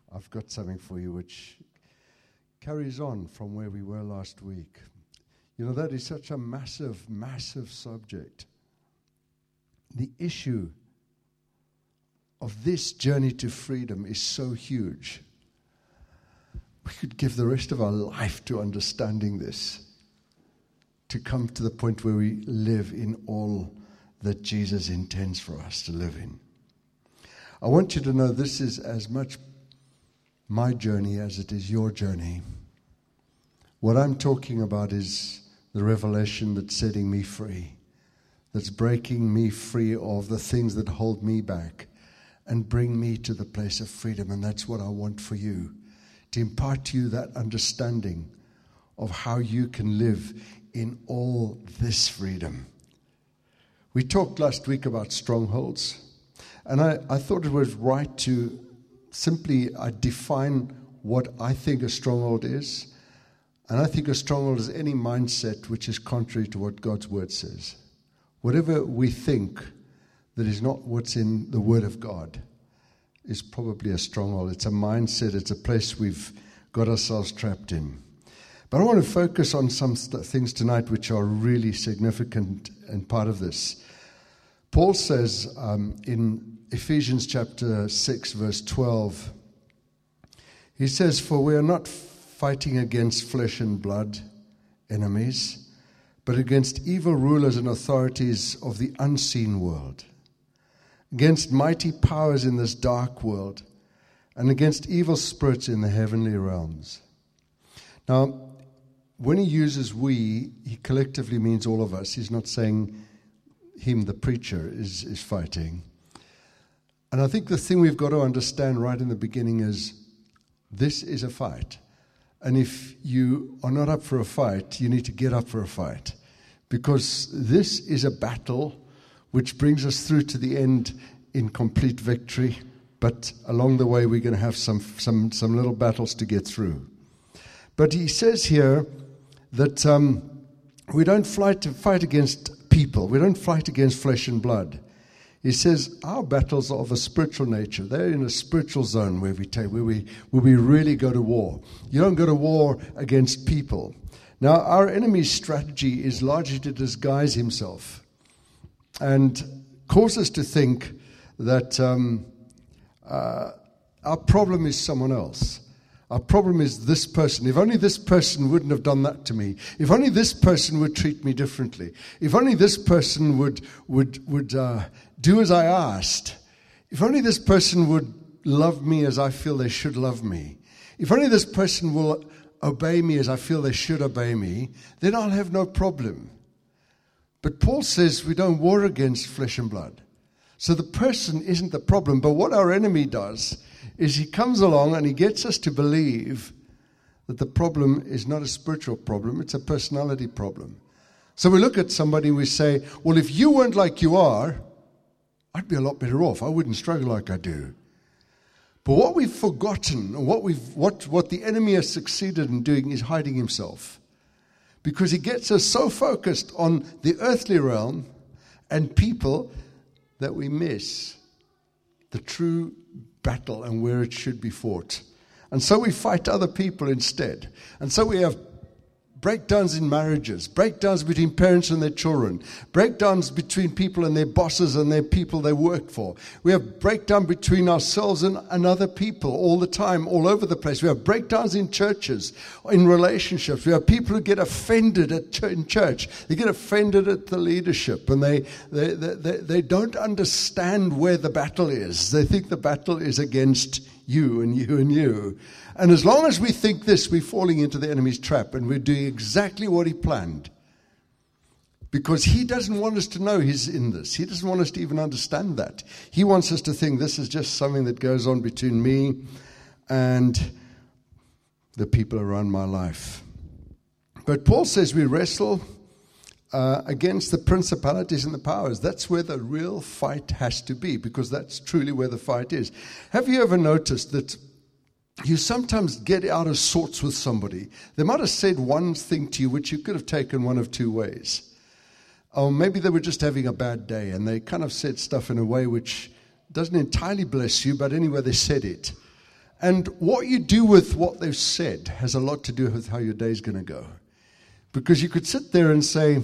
I've got something for you which carries on from where we were last week. You know, that is such a massive, massive subject. The issue of this journey to freedom is so huge. We could give the rest of our life to understanding this, to come to the point where we live in all that Jesus intends for us to live in. I want you to know this is as much my journey as it is your journey. What I'm talking about is the revelation that's setting me free, that's breaking me free of the things that hold me back and bring me to the place of freedom. And that's what I want for you, to impart to you that understanding of how you can live in all this freedom. We talked last week about strongholds, and I thought it was right to simply define what I think a stronghold is. And I think a stronghold is any mindset which is contrary to what God's word says. Whatever we think that is not what's in the word of God is probably a stronghold. It's a mindset. It's a place we've got ourselves trapped in. But I want to focus on some things tonight which are really significant and part of this. Paul says in Ephesians chapter 6, verse 12, he says, "For we are not fighting against flesh and blood enemies, but against evil rulers and authorities of the unseen world, against mighty powers in this dark world, and against evil spirits in the heavenly realms." Now, when he uses we, he collectively means all of us. He's not saying him, the preacher, is fighting. And I think the thing we've got to understand right in the beginning is this is a fight. And if you are not up for a fight, you need to get up for a fight. Because this is a battle which brings us through to the end in complete victory. But along the way, we're going to have some little battles to get through. But he says here that we don't fight against people. We don't fight against flesh and blood. He says our battles are of a spiritual nature. They're in a spiritual zone where we really go to war. You don't go to war against people. Now, our enemy's strategy is largely to disguise himself and cause us to think that our problem is someone else. Our problem is this person. If only this person wouldn't have done that to me. If only this person would treat me differently. If only this person would do as I asked. If only this person would love me as I feel they should love me. If only this person will obey me as I feel they should obey me, then I'll have no problem. But Paul says we don't war against flesh and blood. So the person isn't the problem. But what our enemy does is he comes along and he gets us to believe that the problem is not a spiritual problem, it's a personality problem. So we look at somebody and we say, well, if you weren't like you are, I'd be a lot better off. I wouldn't struggle like I do. But what we've forgotten, and what the enemy has succeeded in doing is hiding himself. Because he gets us so focused on the earthly realm and people that we miss the true battle and where it should be fought. And so we fight other people instead. And so we have breakdowns in marriages, breakdowns between parents and their children, breakdowns between people and their bosses and their people they work for. We have breakdown between ourselves and other people all the time, all over the place. We have breakdowns in churches, in relationships. We have people who get offended in church. They get offended at the leadership, and they don't understand where the battle is. They think the battle is against you and you and you. And as long as we think this, we're falling into the enemy's trap, and we're doing exactly what he planned. Because he doesn't want us to know he's in this. He doesn't want us to even understand that. He wants us to think this is just something that goes on between me and the people around my life. But Paul says we wrestle against the principalities and the powers. That's where the real fight has to be, because that's truly where the fight is. Have you ever noticed that you sometimes get out of sorts with somebody? They might have said one thing to you which you could have taken one of two ways. Or maybe they were just having a bad day and they kind of said stuff in a way which doesn't entirely bless you, but anyway, they said it. And what you do with what they've said has a lot to do with how your day's going to go. Because you could sit there and say,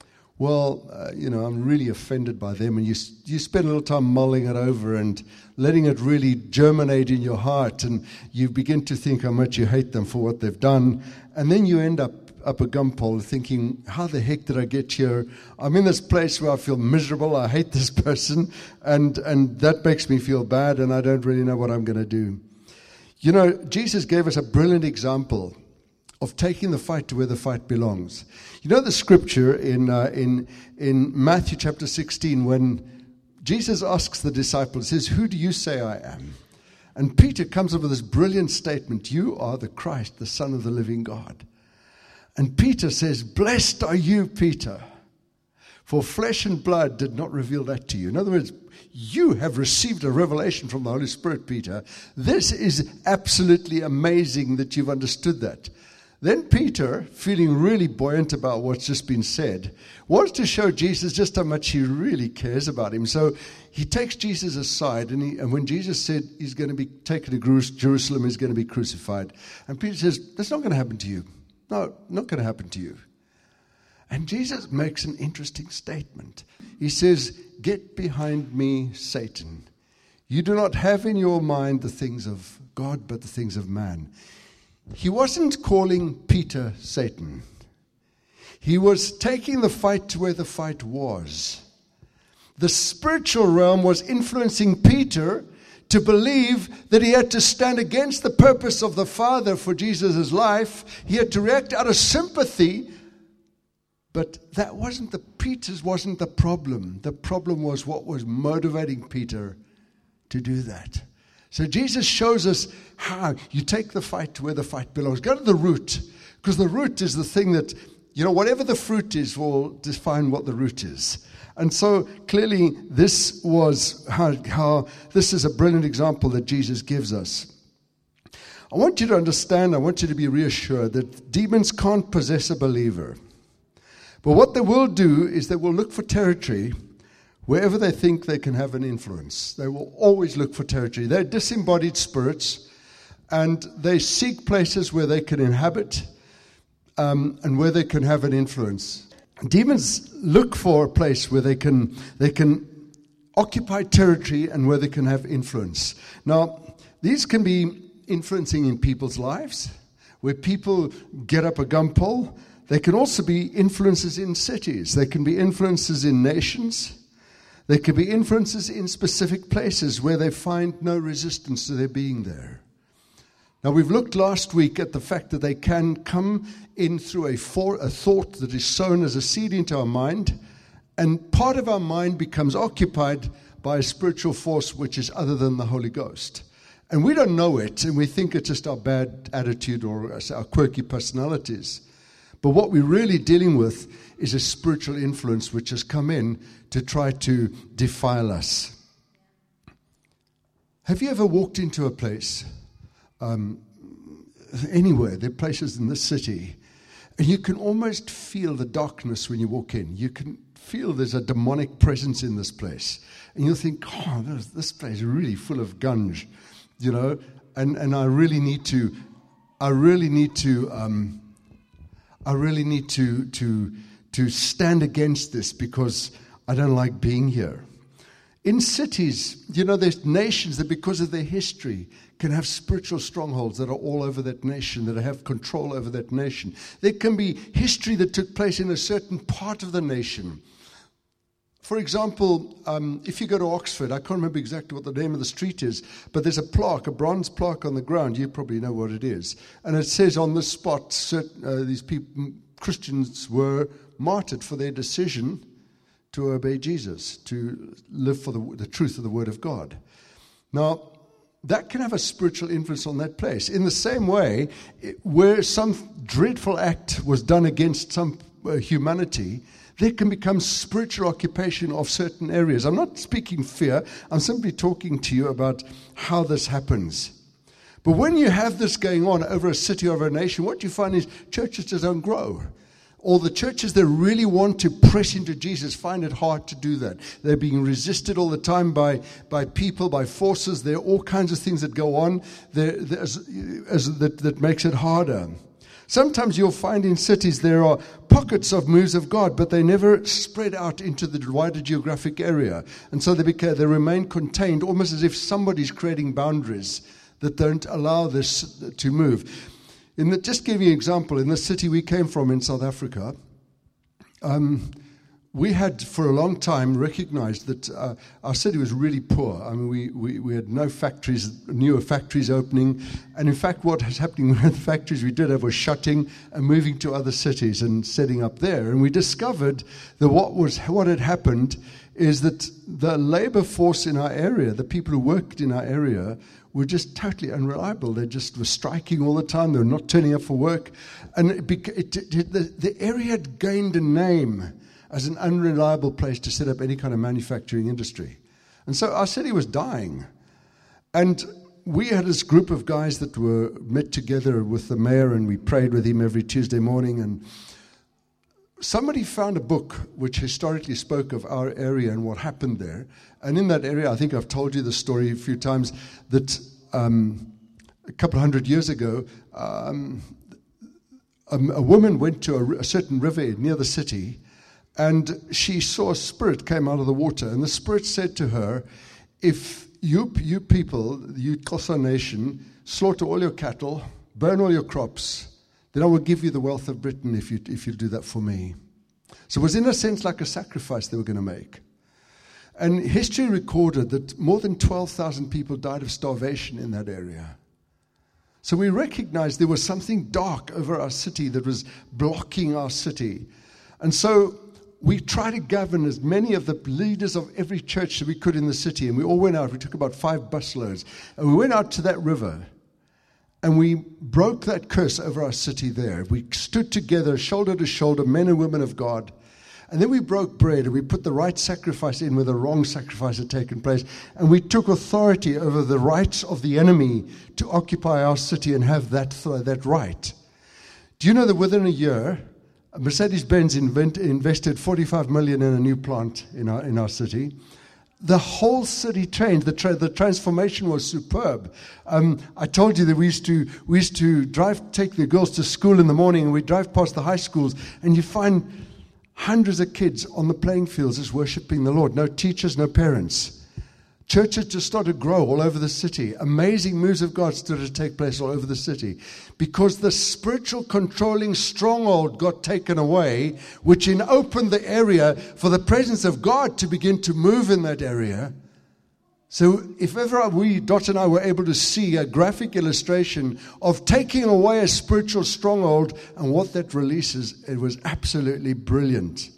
well, I'm really offended by them. And you spend a little time mulling it over and letting it really germinate in your heart. And you begin to think how much you hate them for what they've done. And then you end up a gumpole thinking, how the heck did I get here? I'm in this place where I feel miserable. I hate this person. And that makes me feel bad. And I don't really know what I'm going to do. Jesus gave us a brilliant example of taking the fight to where the fight belongs. You know the scripture in Matthew chapter 16 when Jesus asks the disciples, says, who do you say I am? And Peter comes up with this brilliant statement, you are the Christ, the Son of the living God. And Peter says, blessed are you, Peter, for flesh and blood did not reveal that to you. In other words, you have received a revelation from the Holy Spirit, Peter. This is absolutely amazing that you've understood that. Then Peter, feeling really buoyant about what's just been said, wants to show Jesus just how much he really cares about him. So he takes Jesus aside, and when Jesus said he's going to be taken to Jerusalem, he's going to be crucified. And Peter says, that's not going to happen to you. No, not going to happen to you. And Jesus makes an interesting statement. He says, get behind me, Satan. You do not have in your mind the things of God, but the things of man. He wasn't calling Peter Satan. He was taking the fight to where the fight was. The spiritual realm was influencing Peter to believe that he had to stand against the purpose of the Father for Jesus' life. He had to react out of sympathy. But Peter's wasn't the problem. The problem was what was motivating Peter to do that. So Jesus shows us how you take the fight to where the fight belongs. Go to the root, because the root is the thing that, whatever the fruit is will define what the root is. And so clearly this was how this is a brilliant example that Jesus gives us. I want you to understand, I want you to be reassured that demons can't possess a believer. But what they will do is they will look for territory wherever they think they can have an influence. They will always look for territory. They're disembodied spirits, and they seek places where they can inhabit and where they can have an influence. Demons look for a place where they can occupy territory and where they can have influence. Now, these can be influencing in people's lives, where people get up a gumpole. They can also be influences in cities. They can be influences in nations. There could be influences in specific places where they find no resistance to their being there. Now, we've looked last week at the fact that they can come in through a thought that is sown as a seed into our mind, and part of our mind becomes occupied by a spiritual force which is other than the Holy Ghost. And we don't know it, and we think it's just our bad attitude or our quirky personalities. But what we're really dealing with is a spiritual influence which has come in to try to defile us. Have you ever walked into a place, anywhere, there are places in this city, and you can almost feel the darkness when you walk in. You can feel there's a demonic presence in this place. And you'll think, this place is really full of gunge, and I really need to stand against this because I don't like being here. In cities, there's nations that because of their history can have spiritual strongholds that are all over that nation, that have control over that nation. There can be history that took place in a certain part of the nation. For example, if you go to Oxford, I can't remember exactly what the name of the street is, but there's a bronze plaque on the ground. You probably know what it is. And it says on this spot, these people, Christians were martyred for their decision to obey Jesus, to live for the truth of the Word of God. Now, that can have a spiritual influence on that place. In the same way, where some dreadful act was done against some humanity, there can become spiritual occupation of certain areas. I'm not speaking fear. I'm simply talking to you about how this happens. But when you have this going on over a city, over a nation, what you find is churches just don't grow. Or the churches that really want to press into Jesus find it hard to do that. They're being resisted all the time by people, by forces. There are all kinds of things that go on that makes it harder. Sometimes you'll find in cities there are pockets of moves of God, but they never spread out into the wider geographic area. And so they remain contained, almost as if somebody's creating boundaries that don't allow this to move. Just give you an example, in the city we came from in South Africa, we had for a long time recognized that our city was really poor. I mean, we had no factories, newer factories opening. And in fact, what was happening with the factories we did have was shutting and moving to other cities and setting up there. And we discovered that what had happened is that the labor force in our area, the people who worked in our area, were just totally unreliable. They just were striking all the time. They were not turning up for work. And the area had gained a name as an unreliable place to set up any kind of manufacturing industry. And so our city was dying. And we had this group of guys that were met together with the mayor, and we prayed with him every Tuesday morning. And somebody found a book which historically spoke of our area and what happened there. And in that area, I think I've told you the story a few times, that a couple of hundred years ago, a woman went to a certain river near the city, and she saw a spirit came out of the water. And the spirit said to her, if you people, you Xhosa nation, slaughter all your cattle, burn all your crops, then I will give you the wealth of Britain if you do that for me. So it was in a sense like a sacrifice they were going to make. And history recorded that more than 12,000 people died of starvation in that area. So we recognized there was something dark over our city that was blocking our city. And so we tried to govern as many of the leaders of every church that we could in the city. And we all went out. We took about 5 busloads. And we went out to that river. And we broke that curse over our city there. We stood together, shoulder to shoulder, men and women of God. And then we broke bread, and we put the right sacrifice in where the wrong sacrifice had taken place. And we took authority over the rights of the enemy to occupy our city and have that right. Do you know that within a year, Mercedes-Benz invested 45 million in a new plant in our city? The whole city changed. The transformation was superb. I told you that we used to take the girls to school in the morning, and we drive past the high schools, and you find hundreds of kids on the playing fields just worshiping the Lord. No teachers, no parents. Churches just started to grow all over the city. Amazing moves of God started to take place all over the city because the spiritual controlling stronghold got taken away, which opened the area for the presence of God to begin to move in that area. So if ever Dot and I were able to see a graphic illustration of taking away a spiritual stronghold and what that releases, it was absolutely brilliant.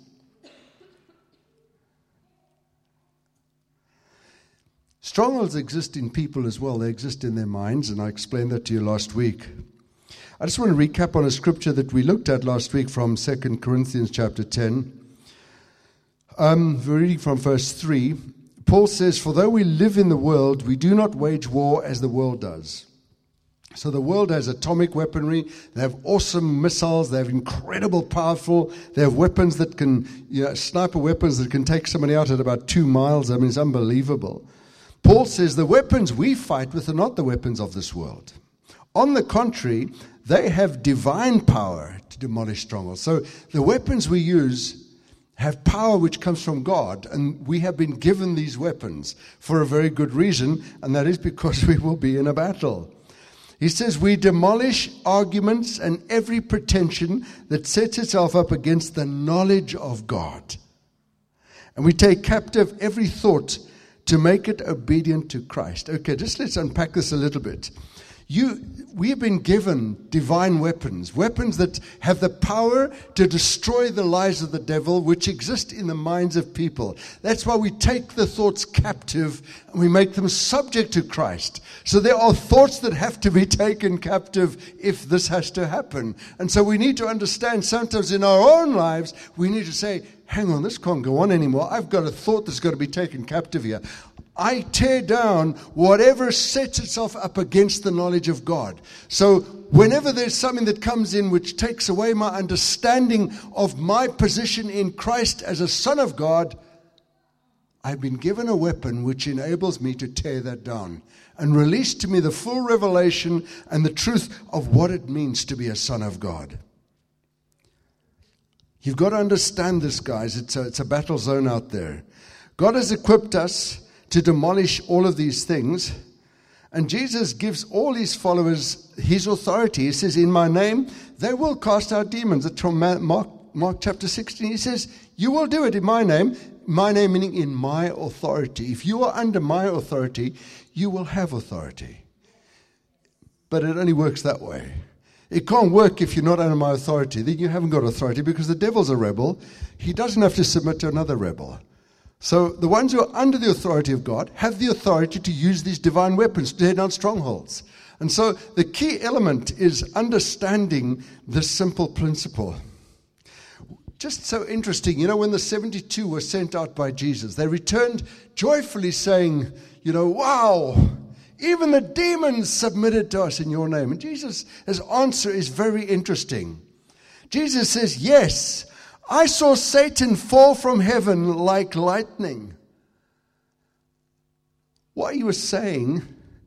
Strongholds exist in people as well. They exist in their minds, and I explained that to you last week. I just want to recap on a scripture that we looked at last week from 2 Corinthians chapter 10. We're reading from verse 3. Paul says, "For though we live in the world, we do not wage war as the world does." So the world has atomic weaponry. They have awesome missiles. They have incredible powerful. They have weapons that can, sniper weapons that can take somebody out at about 2 miles. I mean, it's unbelievable. Paul says the weapons we fight with are not the weapons of this world. On the contrary, they have divine power to demolish strongholds. So the weapons we use have power which comes from God, and we have been given these weapons for a very good reason, and that is because we will be in a battle. He says we demolish arguments and every pretension that sets itself up against the knowledge of God. And we take captive every thought to make it obedient to Christ. Okay, just let's unpack this a little bit. We have been given divine weapons that have the power to destroy the lies of the devil, which exist in the minds of people. That's why we take the thoughts captive and we make them subject to Christ. So there are thoughts that have to be taken captive if this has to happen. And so we need to understand sometimes in our own lives, we need to say, hang on, this can't go on anymore. I've got a thought that's got to be taken captive here. I tear down whatever sets itself up against the knowledge of God. So whenever there's something that comes in which takes away my understanding of my position in Christ as a son of God, I've been given a weapon which enables me to tear that down and release to me the full revelation and the truth of what it means to be a son of God. You've got to understand this, guys. It's a battle zone out there. God has equipped us to demolish all of these things. And Jesus gives all his followers his authority. He says, in my name, they will cast out demons. That's from Mark chapter 16. He says, you will do it in my name meaning in my authority. If you are under my authority, you will have authority. But it only works that way. It can't work if you're not under my authority. Then you haven't got authority because the devil's a rebel. He doesn't have to submit to another rebel. So the ones who are under the authority of God have the authority to use these divine weapons to tear down strongholds. And so the key element is understanding this simple principle. Just so interesting, when the 72 were sent out by Jesus, they returned joyfully saying, wow, even the demons submitted to us in your name. And Jesus' answer is very interesting. Jesus says, yes, I saw Satan fall from heaven like lightning. What he was saying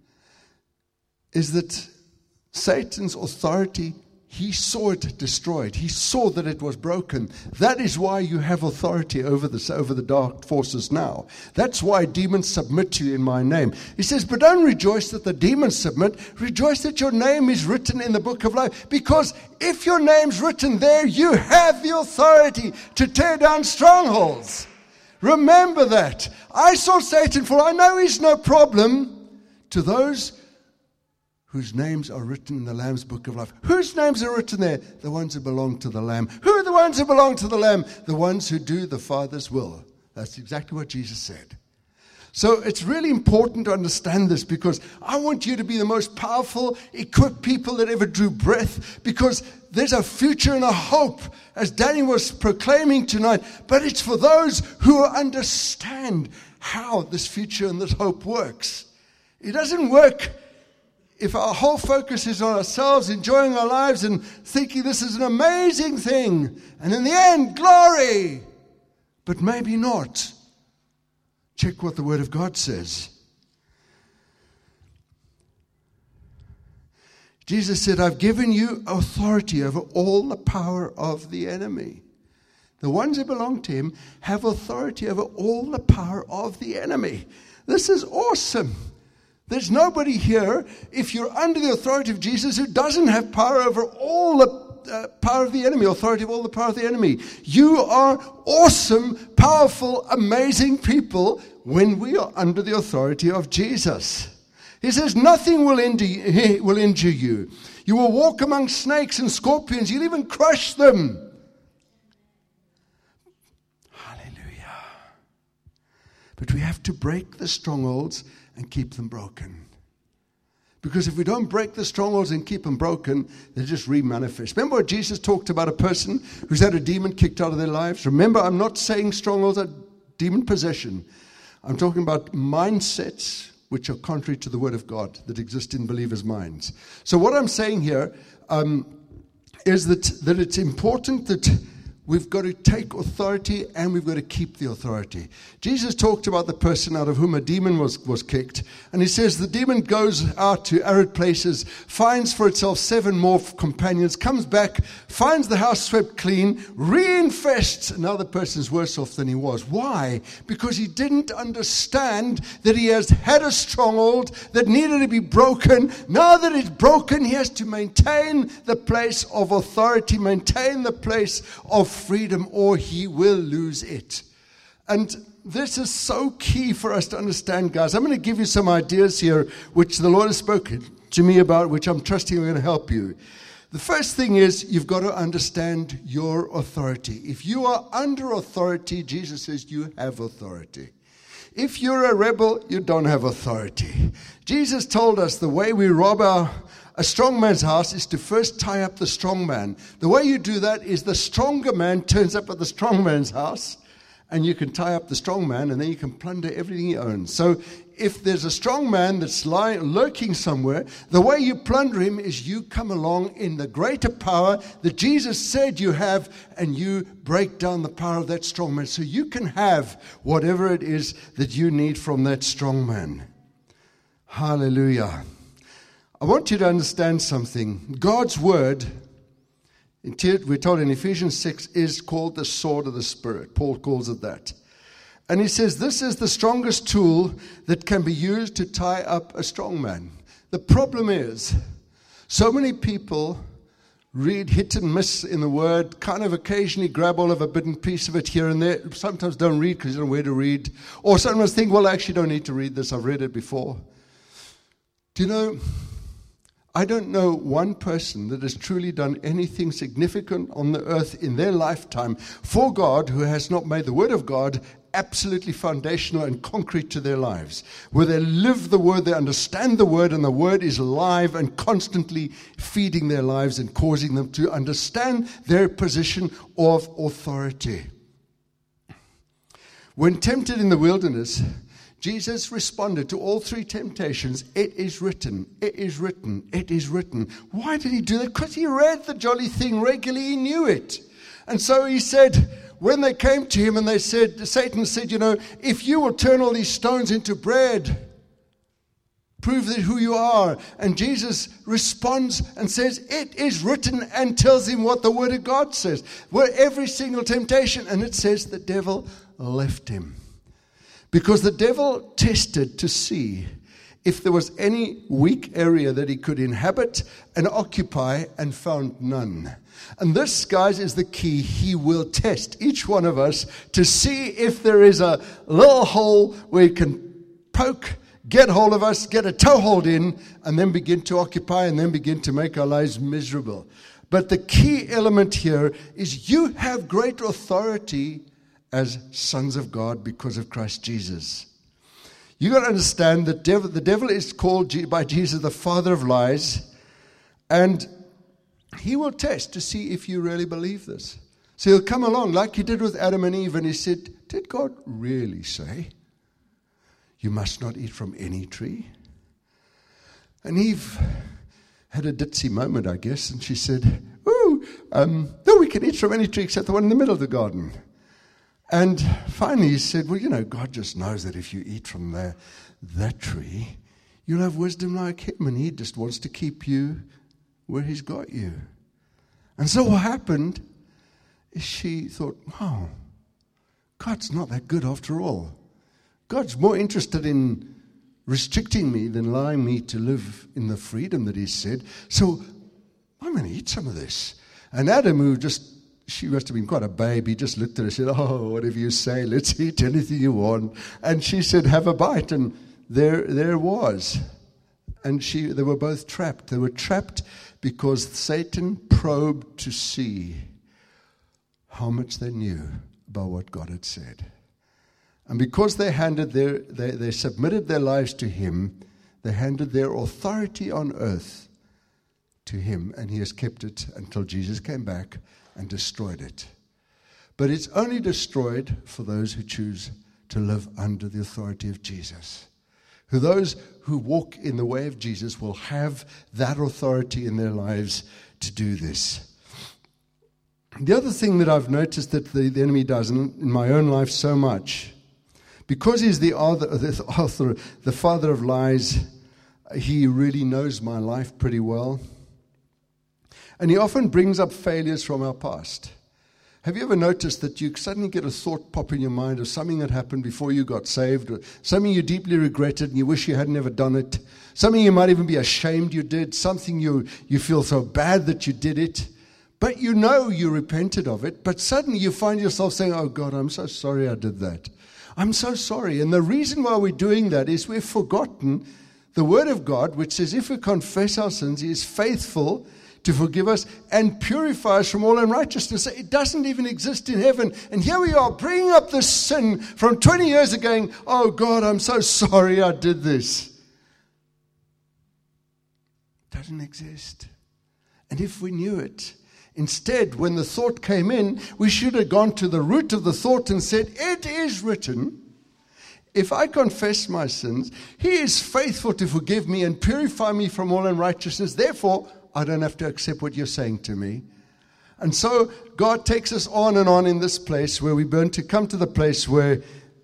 is that Satan's authority, he saw it destroyed. He saw that it was broken. That is why you have authority over the dark forces now. That's why demons submit to you in my name. He says, but don't rejoice that the demons submit. Rejoice that your name is written in the book of life. Because if your name's written there, you have the authority to tear down strongholds. Remember that. I saw Satan fall. I know he's no problem to those whose names are written in the Lamb's book of life. Whose names are written there? The ones who belong to the Lamb. Who are the ones who belong to the Lamb? The ones who do the Father's will. That's exactly what Jesus said. So it's really important to understand this, because I want you to be the most powerful, equipped people that ever drew breath, because there's a future and a hope, as Danny was proclaiming tonight, but it's for those who understand how this future and this hope works. It doesn't work if our whole focus is on ourselves, enjoying our lives and thinking this is an amazing thing, and in the end, glory, but maybe not. Check what the Word of God says. Jesus said, I've given you authority over all the power of the enemy. The ones who belong to him have authority over all the power of the enemy. This is awesome. There's nobody here, if you're under the authority of Jesus, who doesn't have power over all the power of the enemy, authority of all the power of the enemy. You are awesome, powerful, amazing people when we are under the authority of Jesus. He says, nothing will injure you. You will walk among snakes and scorpions. You'll even crush them. Hallelujah. But we have to break the strongholds and keep them broken. Because if we don't break the strongholds and keep them broken, they just re-manifest. Remember what Jesus talked about a person who's had a demon kicked out of their lives? Remember, I'm not saying strongholds are demon possession. I'm talking about mindsets which are contrary to the Word of God that exist in believers' minds. So what I'm saying here is that it's important that we've got to take authority and we've got to keep the authority. Jesus talked about the person out of whom a demon was kicked. And he says the demon goes out to arid places, finds for itself 7 more companions, comes back, finds the house swept clean, reinfests. Now the person's worse off than he was. Why? Because he didn't understand that he has had a stronghold that needed to be broken. Now that it's broken, he has to maintain the place of authority, maintain the place of freedom, or he will lose it. And this is so key for us to understand, guys. I'm going to give you some ideas here which the Lord has spoken to me about, which I'm trusting are going to help you. The first thing is you've got to understand your authority. If you are under authority, Jesus says you have authority. If you're a rebel, you don't have authority. Jesus told us the way we rob a strong man's house is to first tie up the strong man. The way you do that is the stronger man turns up at the strong man's house, and you can tie up the strong man, and then you can plunder everything he owns. So if there's a strong man that's lurking somewhere, the way you plunder him is you come along in the greater power that Jesus said you have, and you break down the power of that strong man so you can have whatever it is that you need from that strong man. Hallelujah. I want you to understand something. God's word, we're told in Ephesians 6, is called the sword of the Spirit. Paul calls it that. And he says this is the strongest tool that can be used to tie up a strong man. The problem is, so many people read hit and miss in the word, kind of occasionally grab all of a bit and piece of it here and there. Sometimes don't read because you don't know where to read. Or sometimes think, well, I actually don't need to read this. I've read it before. Do you know, I don't know one person that has truly done anything significant on the earth in their lifetime for God who has not made the Word of God absolutely foundational and concrete to their lives, where they live the Word, they understand the Word, and the Word is live and constantly feeding their lives and causing them to understand their position of authority. When tempted in the wilderness, Jesus responded to all three temptations. It is written, it is written, it is written. Why did he do that? Because he read the jolly thing regularly. He knew it. And so he said, when they came to him and they said, Satan said, if you will turn all these stones into bread, prove that who you are. And Jesus responds and says, it is written, and tells him what the Word of God says. Where every single temptation, and it says the devil left him. Because the devil tested to see if there was any weak area that he could inhabit and occupy, and found none. And this, guys, is the key. He will test each one of us to see if there is a little hole where he can poke, get hold of us, get a toehold in, and then begin to occupy, and then begin to make our lives miserable. But the key element here is you have great authority as sons of God because of Christ Jesus. You got to understand that the devil is called by Jesus the father of lies, and he will test to see if you really believe this. So he'll come along like he did with Adam and Eve, and he said, did God really say you must not eat from any tree? And Eve had a ditzy moment, I guess, and she said, no, we can eat from any tree except the one in the middle of the garden. And finally he said, well, God just knows that if you eat from that tree, you'll have wisdom like him, and he just wants to keep you where he's got you. And so what happened is she thought, wow, God's not that good after all. God's more interested in restricting me than allowing me to live in the freedom that he said. So I'm going to eat some of this. And Adam, she must have been quite a babe. He just looked at her and said, oh, whatever you say, let's eat anything you want. And she said, have a bite. And there it was. And they were both trapped. They were trapped because Satan probed to see how much they knew about what God had said. And because they submitted their lives to him, they handed their authority on earth to him, and he has kept it until Jesus came back and destroyed it. But it's only destroyed for those who choose to live under the authority of Jesus. Those who walk in the way of Jesus will have that authority in their lives to do this. The other thing that I've noticed that the enemy does in my own life so much, because he's the father of lies, he really knows my life pretty well. And he often brings up failures from our past. Have you ever noticed that you suddenly get a thought pop in your mind of something that happened before you got saved, or something you deeply regretted and you wish you had never done it, something you might even be ashamed you did, something you feel so bad that you did it, but you repented of it, but suddenly you find yourself saying, oh God, I'm so sorry I did that. I'm so sorry. And the reason why we're doing that is we've forgotten the Word of God, which says if we confess our sins, He is faithful to forgive us and purify us from all unrighteousness. It doesn't even exist in heaven. And here we are bringing up this sin from 20 years ago going, oh God, I'm so sorry I did this. It doesn't exist. And if we knew it, Instead, when the thought came in, we should have gone to the root of the thought and said, it is written, if I confess my sins, He is faithful to forgive me and purify me from all unrighteousness. Therefore, I don't have to accept what you're saying to me. And so God takes us on and on in this place where we burn to come to the place where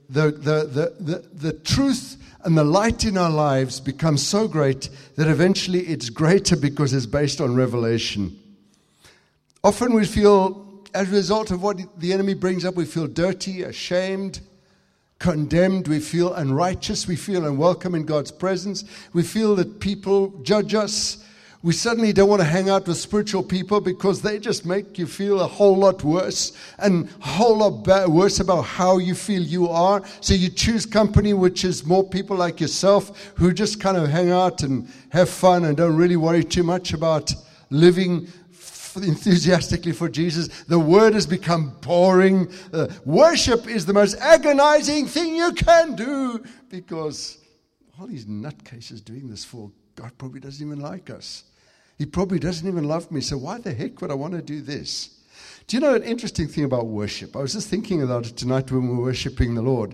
the truth and the light in our lives becomes so great that eventually it's greater because it's based on revelation. Often we feel, as a result of what the enemy brings up, we feel dirty, ashamed, condemned. We feel unrighteous. We feel unwelcome in God's presence. We feel that people judge us. We suddenly don't want to hang out with spiritual people because they just make you feel a whole lot worse and a whole lot worse about how you feel you are. So you choose company which is more people like yourself who just kind of hang out and have fun and don't really worry too much about living enthusiastically for Jesus. The word has become boring. Worship is the most agonizing thing you can do because all these nutcases doing this for God probably doesn't even like us. He probably doesn't even love me. So why the heck would I want to do this? Do you know an interesting thing about worship? I was just thinking about it tonight when we were worshiping the Lord.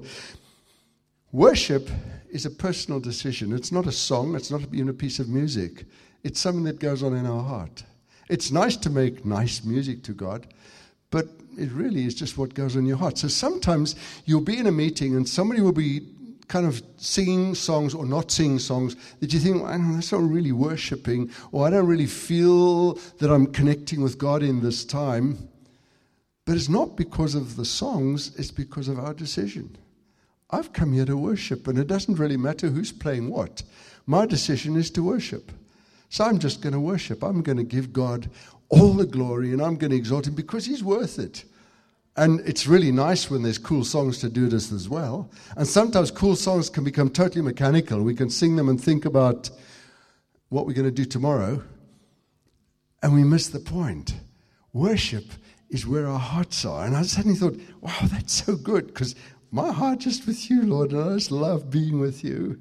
Worship is a personal decision. It's not a song. It's not even a piece of music. It's something that goes on in our heart. It's nice to make nice music to God, but it really is just what goes on in your heart. So sometimes you'll be in a meeting and somebody will be kind of singing songs or not singing songs that you think, that's not really worshiping, or I don't really feel that I'm connecting with God in this time. But it's not because of the songs, it's because of our decision. I've come here to worship, and it doesn't really matter who's playing what. My decision is to worship. So I'm just going to worship. I'm going to give God all the glory, and I'm going to exalt Him because He's worth it. And it's really nice when there's cool songs to do this as well. And sometimes cool songs can become totally mechanical. We can sing them and think about what we're going to do tomorrow, and we miss the point. Worship is where our hearts are. And I suddenly thought, wow, that's so good, because my heart just with you, Lord, and I just love being with you.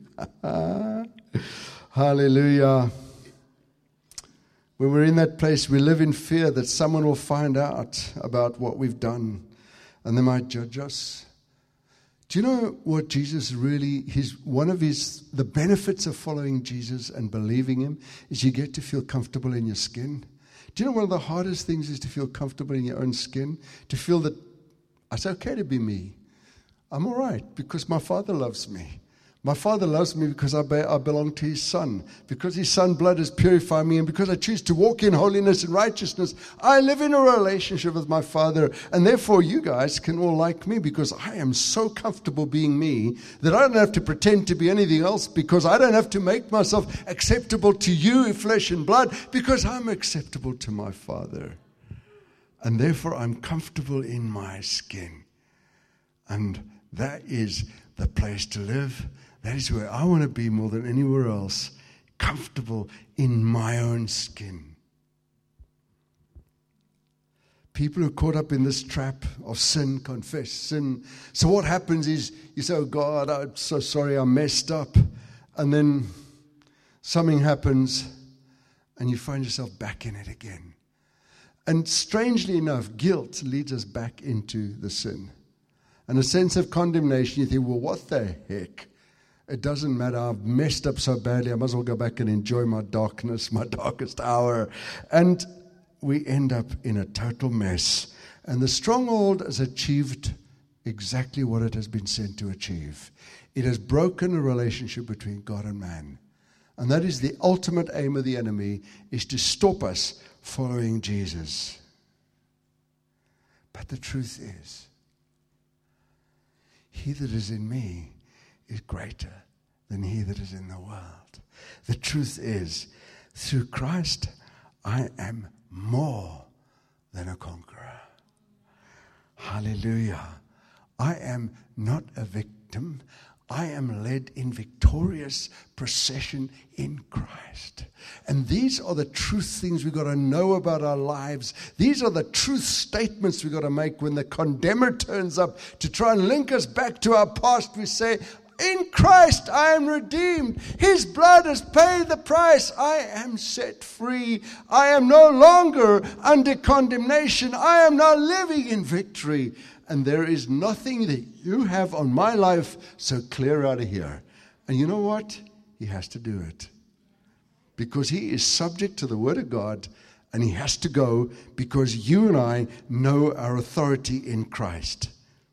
Hallelujah. When we're in that place, we live in fear that someone will find out about what we've done and they might judge us. Do you know what Jesus really, the benefits of following Jesus and believing Him is you get to feel comfortable in your skin. Do you know one of the hardest things is to feel comfortable in your own skin? To feel that it's okay to be me. I'm all right because my Father loves me. My Father loves me because I belong to His Son. Because His Son blood has purified me, and because I choose to walk in holiness and righteousness, I live in a relationship with my Father. And therefore you guys can all like me because I am so comfortable being me that I don't have to pretend to be anything else, because I don't have to make myself acceptable to you, flesh and blood, because I'm acceptable to my Father. And therefore I'm comfortable in my skin. And that is the place to live. That is where I want to be more than anywhere else, comfortable in my own skin. People who are caught up in this trap of sin confess sin. So what happens is you say, oh God, I'm so sorry, I messed up. And then something happens and you find yourself back in it again. And strangely enough, guilt leads us back into the sin. And a sense of condemnation, you think, well, what the heck? It doesn't matter. I've messed up so badly. I might as well go back and enjoy my darkness, my darkest hour. And we end up in a total mess. And the stronghold has achieved exactly what it has been sent to achieve. It has broken a relationship between God and man. And that is the ultimate aim of the enemy, is to stop us following Jesus. But the truth is, he that is in me is greater than he that is in the world. The truth is, through Christ, I am more than a conqueror. Hallelujah. I am not a victim. I am led in victorious procession in Christ. And these are the truth things we've got to know about our lives. These are the truth statements we've got to make when the condemner turns up to try and link us back to our past. We say, In Christ I am redeemed. His blood has paid the price. I am set free. I am no longer under condemnation. I am now living in victory. And there is nothing that you have on my life, so clear out of here. And you know what? He has to do it. Because he is subject to the word of God, and he has to go because you and I know our authority in Christ.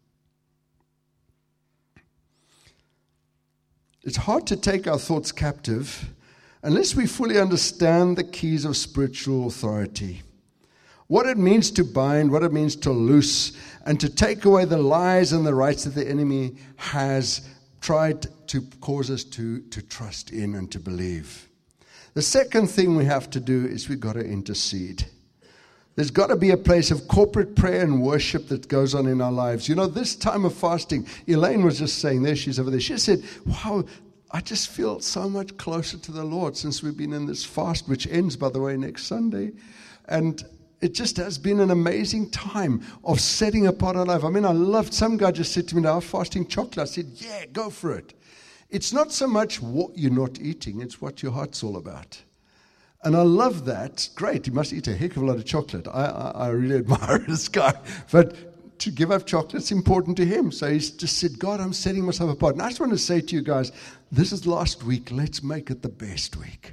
It's hard to take our thoughts captive unless we fully understand the keys of spiritual authority. What it means to bind, what it means to loose, and to take away the lies and the rights that the enemy has tried to cause us to trust in and to believe. The second thing we have to do is we've got to intercede. There's got to be a place of corporate prayer and worship that goes on in our lives. You know, this time of fasting, Elaine was just saying, there she's over there. She said, wow, I just feel so much closer to the Lord since we've been in this fast, which ends, by the way, next Sunday. And it just has been an amazing time of setting apart our life. I mean, I loved, some guy just said to me, now I'm fasting chocolate. I said, yeah, go for it. It's not so much what you're not eating, it's what your heart's all about. And I love that. Great, you must eat a heck of a lot of chocolate. I really admire this guy. But to give up chocolate's important to him. So he's just said, God, I'm setting myself apart. And I just want to say to you guys, this is last week. Let's make it the best week.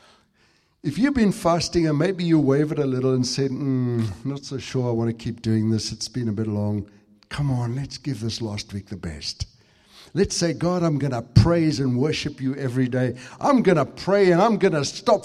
If you've been fasting and maybe you wavered a little and said, not so sure I want to keep doing this. It's been a bit long. Come on, let's give this last week the best. Let's say, God, I'm going to praise and worship you every day. I'm going to pray and I'm going to stop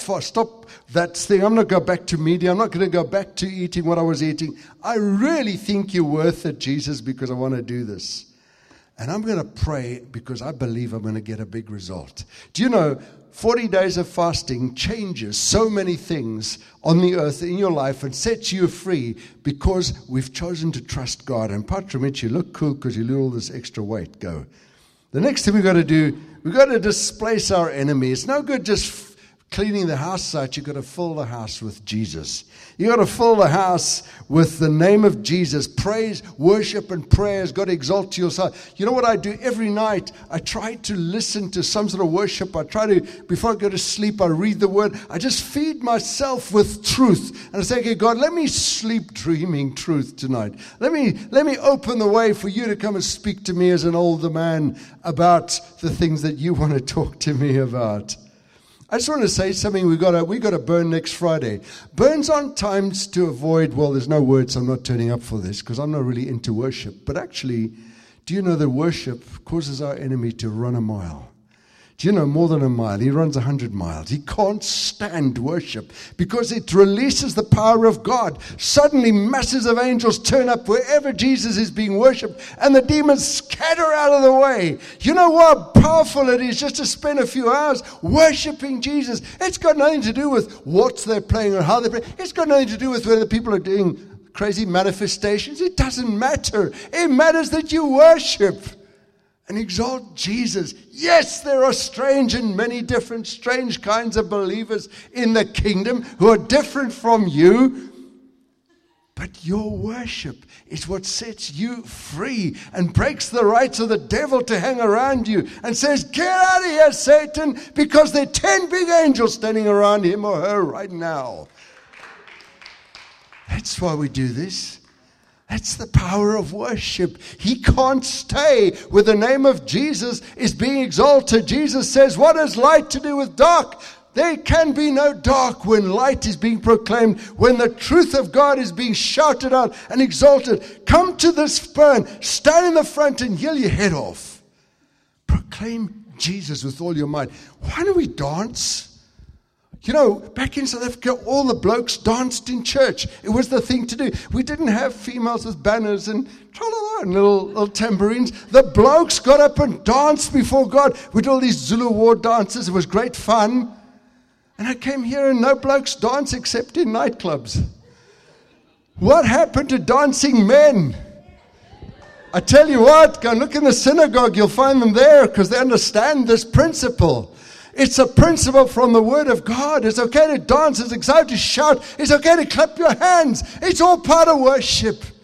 that thing. I'm not going to go back to media. I'm not going to go back to eating what I was eating. I really think you're worth it, Jesus, because I want to do this. And I'm going to pray because I believe I'm going to get a big result. Do you know, 40 days of fasting changes so many things on the earth in your life and sets you free because we've chosen to trust God. And Patramich, you look cool because you lose all this extra weight. Go. The next thing we've got to do, we've got to displace our enemy. It's no good just cleaning the house out. You've got to fill the house with Jesus. You've got to fill the house with the name of Jesus. Praise, worship, and prayer has got to exalt to yourself. You know what I do every night? I try to listen to some sort of worship. I try to, before I go to sleep, I read the word. I just feed myself with truth. And I say, okay, God, let me sleep dreaming truth tonight. Let me open the way for you to come and speak to me as an older man about the things that you want to talk to me about. I just want to say something. We got a burn next Friday. Burns aren't times to avoid, well, there's no words, I'm not turning up for this because I'm not really into worship. But actually, do you know that worship causes our enemy to run a mile? Do you know more than a mile? He runs 100 miles. He can't stand worship because it releases the power of God. Suddenly, masses of angels turn up wherever Jesus is being worshipped, and the demons scatter out of the way. You know what powerful it is just to spend a few hours worshiping Jesus. It's got nothing to do with what they're playing or how they're playing. It's got nothing to do with whether people are doing crazy manifestations. It doesn't matter. It matters that you worship and exalt Jesus. Yes, there are strange and many different strange kinds of believers in the kingdom who are different from you. But your worship is what sets you free and breaks the rights of the devil to hang around you and says, get out of here, Satan, because there are 10 big angels standing around him or her right now. That's why we do this. That's the power of worship. He can't stay where the name of Jesus is being exalted. Jesus says, what has light to do with dark? There can be no dark when light is being proclaimed, when the truth of God is being shouted out and exalted. Come to this burn, stand in the front and yell your head off. Proclaim Jesus with all your might. Why don't we dance? You know, back in South Africa, all the blokes danced in church. It was the thing to do. We didn't have females with banners and tra-la-la and little tambourines. The blokes got up and danced before God. We did all these Zulu war dances. It was great fun. And I came here and no blokes dance except in nightclubs. What happened to dancing men? I tell you what, go and look in the synagogue. You'll find them there because they understand this principle. It's a principle from the Word of God. It's okay to dance. It's okay to shout. It's okay to clap your hands. It's all part of worship.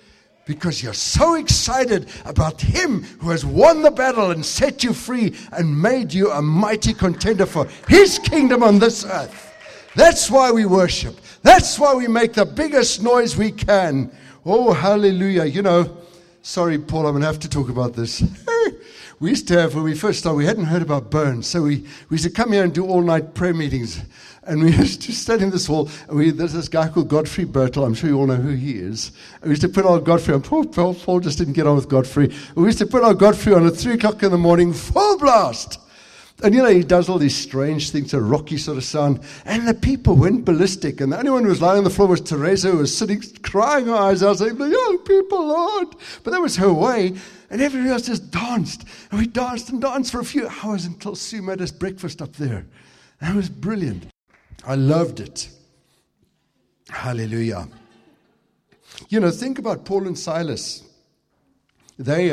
Because you're so excited about Him who has won the battle and set you free and made you a mighty contender for His kingdom on this earth. That's why we worship. That's why we make the biggest noise we can. Oh, hallelujah. You know, sorry, Paul, I'm going to have to talk about this. We used to have, when we first started, we hadn't heard about Burns. So we used to come here and do all-night prayer meetings. And we used to stand in this hall. There's this guy called Godfrey Bertel. I'm sure you all know who he is. And we used to put on Godfrey. And Paul just didn't get on with Godfrey. We used to put on Godfrey on at 3 o'clock in the morning, full blast. And, you know, he does all these strange things, a rocky sort of sound. And the people went ballistic. And the only one who was lying on the floor was Teresa, who was sitting, crying her eyes out, saying, the young people, Lord. But that was her way. And everybody else just danced. And we danced and danced for a few hours until Sue made us breakfast up there. That was brilliant. I loved it. Hallelujah. You know, think about Paul and Silas. They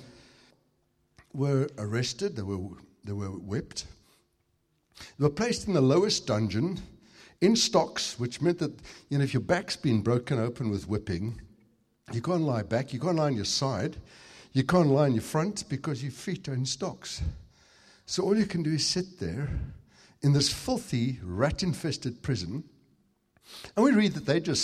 were arrested. They were whipped. They were placed in the lowest dungeon in stocks, which meant that, you know, if your back's been broken open with whipping, you can't lie back. You can't lie on your side. You can't lie on your front because your feet are in stocks. So all you can do is sit there in this filthy, rat-infested prison. And we read that they just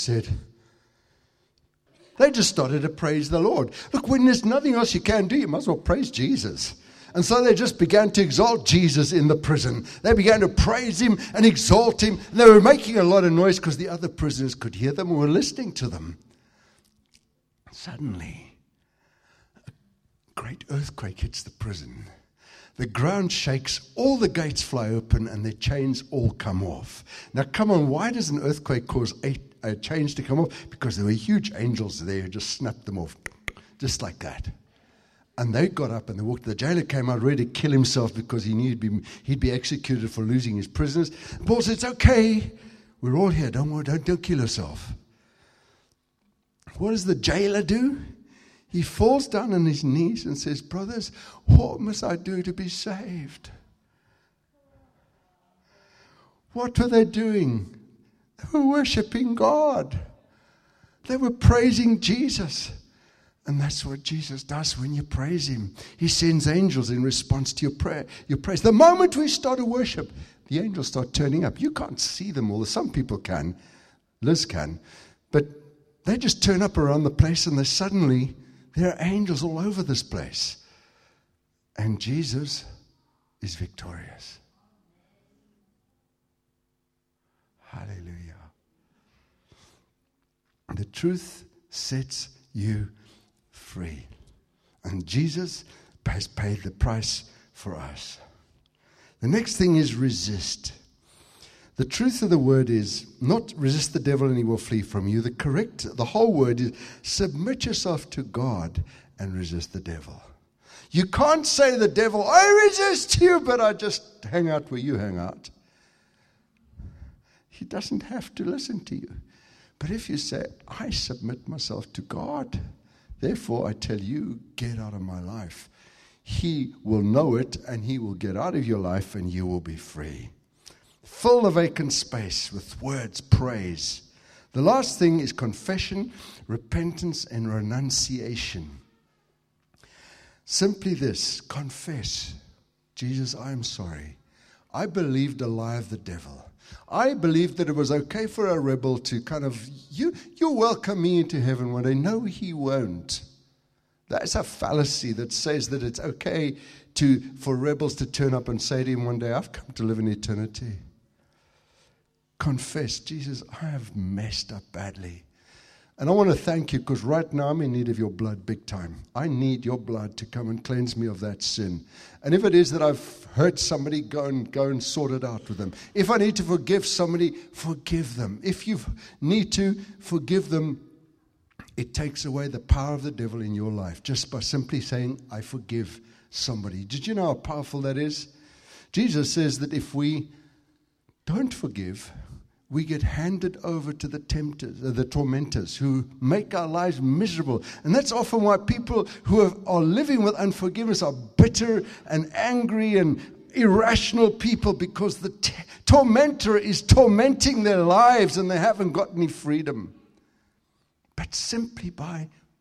started to praise the Lord. Look, when there's nothing else you can do, you might as well praise Jesus. And so they just began to exalt Jesus in the prison. They began to praise Him and exalt Him. And they were making a lot of noise because the other prisoners could hear them and were listening to them. Suddenly, a great earthquake hits the prison. The ground shakes, all the gates fly open, and their chains all come off. Now, come on, why does an earthquake cause chains to come off? Because there were huge angels there who just snapped them off, just like that. And they got up and they walked. The jailer came out ready to kill himself because he knew he'd be executed for losing his prisoners. And Paul said, it's okay. We're all here. Don't worry. Don't kill yourself. What does the jailer do? He falls down on his knees and says, brothers, what must I do to be saved? What were they doing? They were worshiping God. They were praising Jesus. And that's what Jesus does when you praise Him. He sends angels in response to your prayer, your praise. The moment we start to worship, the angels start turning up. You can't see them all. Some people can. Liz can. But they just turn up around the place and there are angels all over this place. And Jesus is victorious. Hallelujah. The truth sets you free. And Jesus has paid the price for us. The next thing is resist. The truth of the word is not resist the devil and he will flee from you. The whole word is submit yourself to God and resist the devil. You can't say to the devil, I resist you, but I just hang out where you hang out. He doesn't have to listen to you. But if you say, I submit myself to God, therefore I tell you, get out of my life. He will know it and He will get out of your life and you will be free. Fill the vacant space with words, praise. The last thing is confession, repentance, and renunciation. Simply this, confess. Jesus, I am sorry. I believed a lie of the devil. I believed that it was okay for a rebel to you'll welcome me into heaven one day. No, he won't. That's a fallacy that says that it's okay for rebels to turn up and say to Him one day, I've come to live in eternity. Confess, Jesus, I have messed up badly. And I want to thank you because right now I'm in need of your blood big time. I need your blood to come and cleanse me of that sin. And if it is that I've hurt somebody, go and sort it out with them. If I need to forgive somebody, forgive them. If you need to forgive them, it takes away the power of the devil in your life just by simply saying, I forgive somebody. Did you know how powerful that is? Jesus says that if we don't forgive, we get handed over to the tormentors who make our lives miserable. And that's often why people who are living with unforgiveness are bitter and angry and irrational people, because the tormentor is tormenting their lives and they haven't got any freedom. But simply by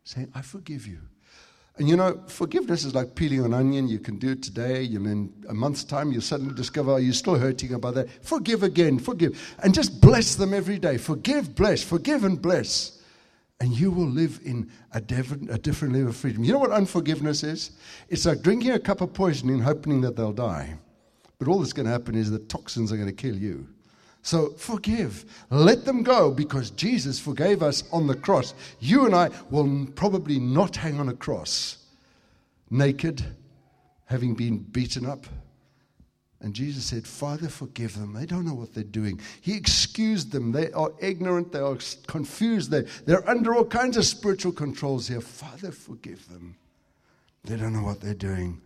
saying, I forgive you. And you know, forgiveness is like peeling an onion. You can do it today, and in a month's time, you'll suddenly discover you're still hurting about that. Forgive again, forgive. And just bless them every day. Forgive, bless, forgive and bless. And you will live in a different level of freedom. You know what unforgiveness is? It's like drinking a cup of poison and hoping that they'll die. But all that's going to happen is the toxins are going to kill you. So forgive. Let them go, because Jesus forgave us on the cross. You and I will probably not hang on a cross naked, having been beaten up. And Jesus said, Father, forgive them. They don't know what they're doing. He excused them. They are ignorant. They are confused. They're under all kinds of spiritual controls here. Father, forgive them. They don't know what they're doing.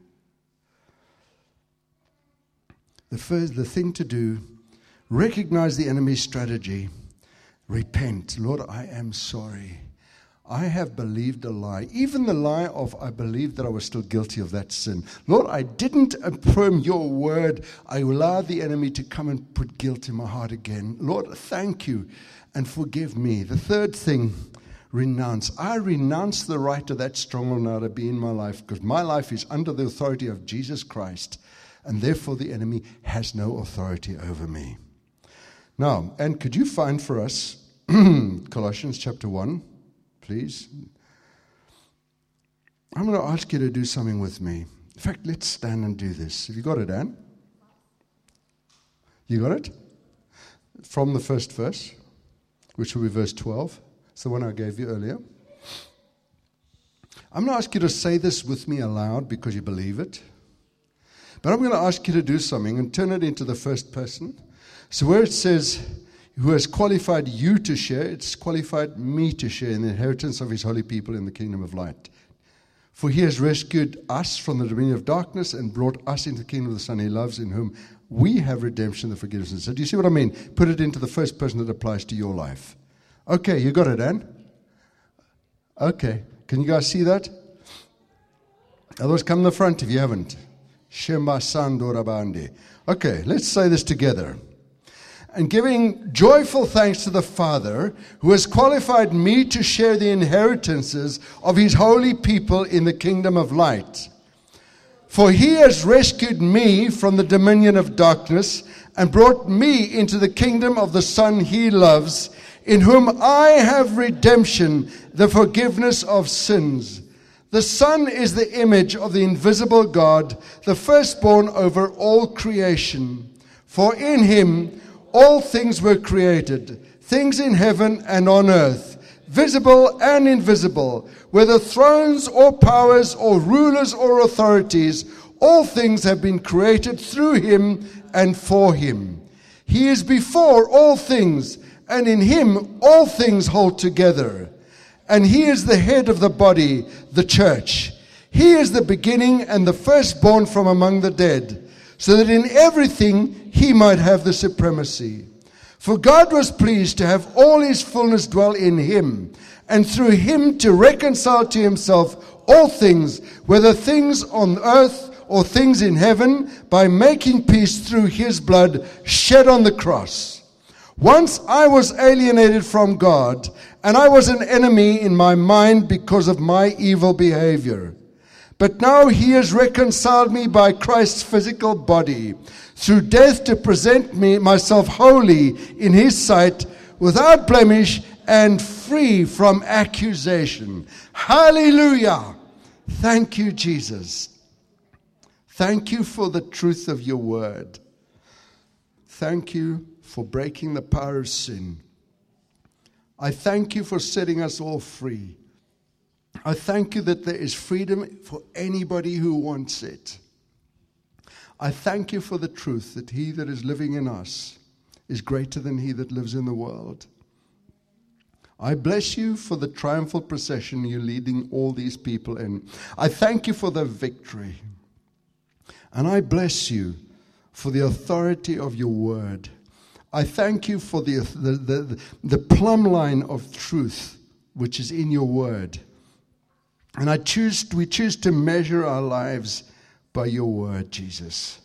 The thing to do, recognize the enemy's strategy. Repent. Lord, I am sorry. I have believed a lie. Even the lie of I believed that I was still guilty of that sin. Lord, I didn't affirm your word. I allowed the enemy to come and put guilt in my heart again. Lord, thank you and forgive me. The third thing, renounce. I renounce the right of that stronghold now to be in my life, because my life is under the authority of Jesus Christ, and therefore the enemy has no authority over me. Now, and could you find for us Colossians chapter 1, please? I'm going to ask you to do something with me. In fact, let's stand and do this. Have you got it, Anne? You got it? From the first verse, which will be verse 12. It's the one I gave you earlier. I'm going to ask you to say this with me aloud because you believe it. But I'm going to ask you to do something and turn it into the first person. So where it says, who has qualified you to share, it's qualified me to share in the inheritance of his holy people in the kingdom of light. For he has rescued us from the dominion of darkness and brought us into the kingdom of the Son he loves, in whom we have redemption, the forgiveness. So do you see what I mean? Put it into the first person that applies to your life. Okay, you got it, Anne? Okay. Can you guys see that? Otherwise, come to the front if you haven't. Shema Sandorabandi. Okay, let's say this together. And giving joyful thanks to the Father, who has qualified me to share the inheritances of his holy people in the kingdom of light. For he has rescued me from the dominion of darkness and brought me into the kingdom of the Son he loves, in whom I have redemption, the forgiveness of sins. The Son is the image of the invisible God, the firstborn over all creation. For in him all things were created, things in heaven and on earth, visible and invisible, whether thrones or powers or rulers or authorities, all things have been created through him and for him. He is before all things, and in him all things hold together. And he is the head of the body, the church. He is the beginning and the firstborn from among the dead, so that in everything he might have the supremacy. For God was pleased to have all his fullness dwell in him, and through him to reconcile to himself all things, whether things on earth or things in heaven, by making peace through his blood shed on the cross. Once I was alienated from God, and I was an enemy in my mind because of my evil behavior. But now he has reconciled me by Christ's physical body through death, to present myself holy in his sight, without blemish and free from accusation. Hallelujah! Thank you, Jesus. Thank you for the truth of your word. Thank you for breaking the power of sin. I thank you for setting us all free. I thank you that there is freedom for anybody who wants it. I thank you for the truth that he that is living in us is greater than he that lives in the world. I bless you for the triumphal procession you're leading all these people in. I thank you for the victory. And I bless you for the authority of your word. I thank you for the plumb line of truth which is in your word. And we choose to measure our lives by your word, Jesus.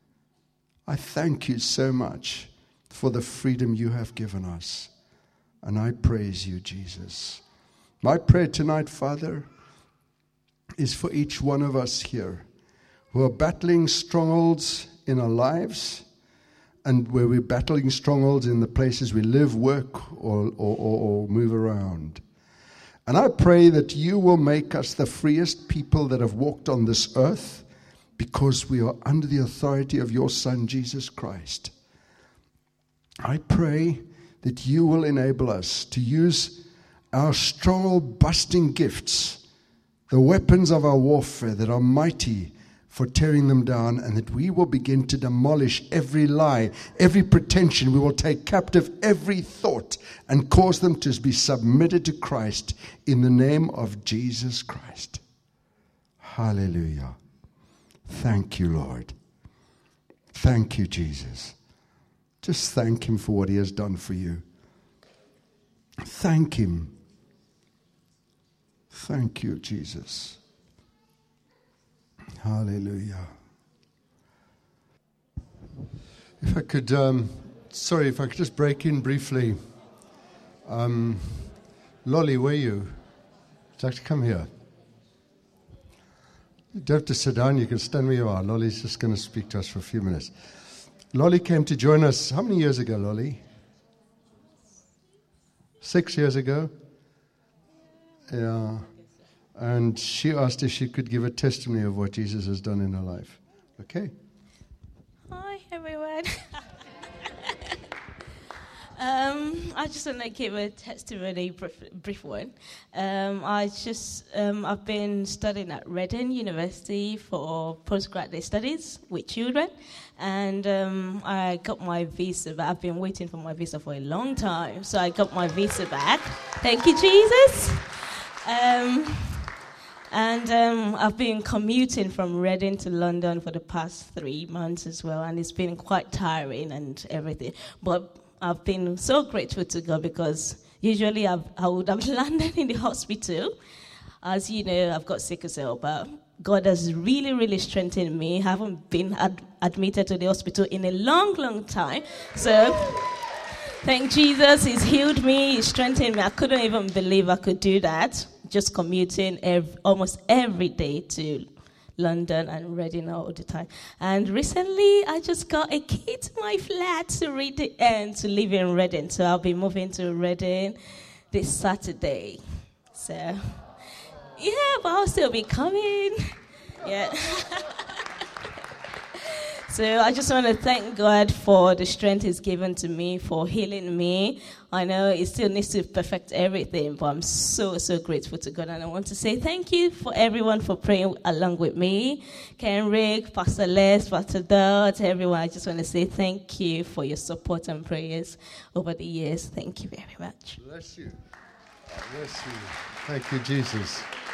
I thank you so much for the freedom you have given us. And I praise you, Jesus. My prayer tonight, Father, is for each one of us here who are battling strongholds in our lives, and where we're battling strongholds in the places we live, work, or move around. And I pray that you will make us the freest people that have walked on this earth, because we are under the authority of your Son, Jesus Christ. I pray that you will enable us to use our stronghold busting gifts, the weapons of our warfare that are mighty for tearing them down, and that we will begin to demolish every lie, every pretension. We will take captive every thought and cause them to be submitted to Christ in the name of Jesus Christ. Hallelujah. Thank you, Lord. Thank you, Jesus. Just thank him for what he has done for you. Thank him. Thank you, Jesus. Hallelujah. If I could, if I could just break in briefly. Lolly, where are you? Would you like to come here? You don't have to sit down. You can stand where you are. Lolly's just going to speak to us for a few minutes. Lolly came to join us. How many years ago, Lolly? 6 years ago? Yeah. And she asked if she could give a testimony of what Jesus has done in her life. Okay. Hi, everyone. I just want to give a testimony, brief one. I've been studying at Reading University for postgraduate studies with children, and I got my visa back. I've been waiting for my visa for a long time, so I got my visa back. Thank you, Jesus. And I've been commuting from Reading to London for the past 3 months as well, and it's been quite tiring and everything. But I've been so grateful to God, because usually I would have landed in the hospital. As you know, I've got sickle cell, but God has really, really strengthened me. I haven't been admitted to the hospital in a long, long time. So thank Jesus, he's healed me, he's strengthened me. I couldn't even believe I could do that, just commuting almost every day to London and Reading all the time. And recently, I just got a key to my flat to live in Reading. So I'll be moving to Reading this Saturday. So, yeah, but I'll still be coming. Yeah. So I just want to thank God for the strength he's given to me, for healing me. I know he still needs to perfect everything, but I'm so, so grateful to God. And I want to say thank you for everyone for praying along with me. Kenrick, Pastor Les, Pastor Dot, everyone. I just want to say thank you for your support and prayers over the years. Thank you very much. Bless you. Bless you. Thank you, Jesus.